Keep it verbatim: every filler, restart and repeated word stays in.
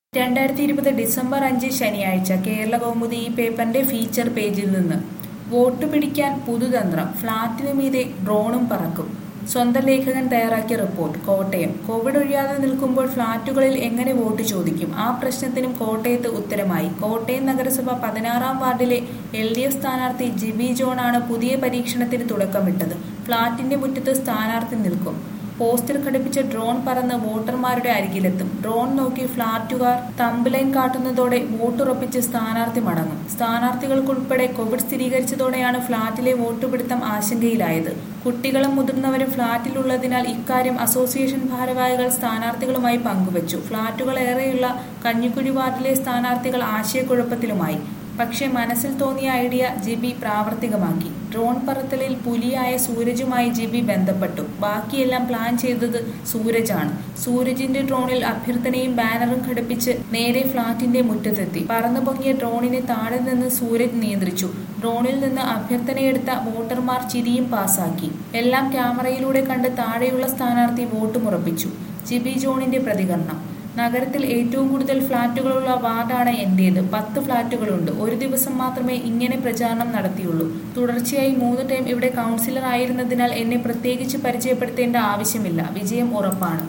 രണ്ടായിരത്തി ഇരുപത് ഡിസംബർ അഞ്ച് ശനിയാഴ്ച കേരള കൗമുദി ഈ പേപ്പറിന്റെ ഫീച്ചർ പേജിൽ നിന്ന് വോട്ട് പിടിക്കാൻ പുതുതന്ത്രം ഫ്ളാറ്റിനു മീതെ ഡ്രോണും പറക്കും. സ്വന്തം ലേഖകൻ തയ്യാറാക്കിയ റിപ്പോർട്ട്. കോട്ടയം. കോവിഡ് ഒഴിയാതെ നിൽക്കുമ്പോൾ ഫ്ളാറ്റുകളിൽ എങ്ങനെ വോട്ട് ചോദിക്കും? ആ പ്രശ്നത്തിനും കോട്ടയത്ത് ഉത്തരമായി. കോട്ടയം നഗരസഭ പതിനാറാം വാർഡിലെ എൽ ഡി എഫ് സ്ഥാനാർത്ഥി ജിബി ജോണാണ് പുതിയ പരീക്ഷണത്തിന് തുടക്കമിട്ടത്. ഫ്ളാറ്റിന്റെ മുറ്റത്ത് സ്ഥാനാർത്ഥി നിൽക്കും. പോസ്റ്റർ ഘടിപ്പിച്ച ഡ്രോൺ പറന്ന് വോട്ടർമാരുടെ അരികിലെത്തും. ഡ്രോൺ നോക്കി ഫ്ളാറ്റുകാർ തമ്പ് ലൈൻ കാട്ടുന്നതോടെ വോട്ടുറപ്പിച്ച് സ്ഥാനാർത്ഥി മടങ്ങും. സ്ഥാനാർത്ഥികൾക്കുൾപ്പെടെ കോവിഡ് സ്ഥിരീകരിച്ചതോടെയാണ് ഫ്ളാറ്റിലെ വോട്ടുപിടുത്തം ആശങ്കയിലായത്. കുട്ടികളും മുതിർന്നവരും ഫ്ളാറ്റിലുള്ളതിനാൽ ഇക്കാര്യം അസോസിയേഷൻ ഭാരവാഹികൾ സ്ഥാനാർത്ഥികളുമായി പങ്കുവച്ചു. ഫ്ളാറ്റുകൾ ഏറെയുള്ള കഞ്ഞിക്കുഴി വാർഡിലെ സ്ഥാനാർത്ഥികൾ ആശയക്കുഴപ്പത്തിലുമായി. പക്ഷേ മനസ്സിൽ തോന്നിയ ഐഡിയ ജിബി പ്രാവർത്തികമാക്കി. ഡ്രോൺ പറത്തലിൽ പുലിയായ സൂരജുമായി ജിബി ബന്ധപ്പെട്ടു. ബാക്കിയെല്ലാം പ്ലാൻ ചെയ്തത് സൂരജാണ്. സൂരജിന്റെ ഡ്രോണിൽ അഭ്യർത്ഥനയും ബാനറും ഘടിപ്പിച്ച് നേരെ ഫ്ളാറ്റിന്റെ മുറ്റത്തെത്തി. പറന്നു പൊങ്ങിയ ഡ്രോണിനെ താഴെ നിന്ന് സൂരജ് നിയന്ത്രിച്ചു. ഡ്രോണിൽ നിന്ന് അഭ്യർത്ഥനയെടുത്ത വോട്ടർമാർ ചിരിയും പാസാക്കി. എല്ലാം ക്യാമറയിലൂടെ കണ്ട് താഴെയുള്ള സ്ഥാനാർത്ഥി വോട്ടുമുറപ്പിച്ചു. ജിബി ജോണിന്റെ പ്രതികരണം. നഗരത്തിൽ ഏറ്റവും കൂടുതൽ ഫ്ളാറ്റുകളുള്ള വാർഡാണ് എന്റേത്. പത്ത് ഫ്ളാറ്റുകളുണ്ട്. ഒരു ദിവസം മാത്രമേ ഇങ്ങനെ പ്രചാരണം നടത്തിയുള്ളൂ. തുടർച്ചയായി മൂന്ന് ടൈം ഇവിടെ കൗൺസിലർ ആയിരുന്നതിനാൽ എന്നെ പ്രത്യേകിച്ച് പരിചയപ്പെടുത്തേണ്ട ആവശ്യമില്ല. വിജയം ഉറപ്പാണ്.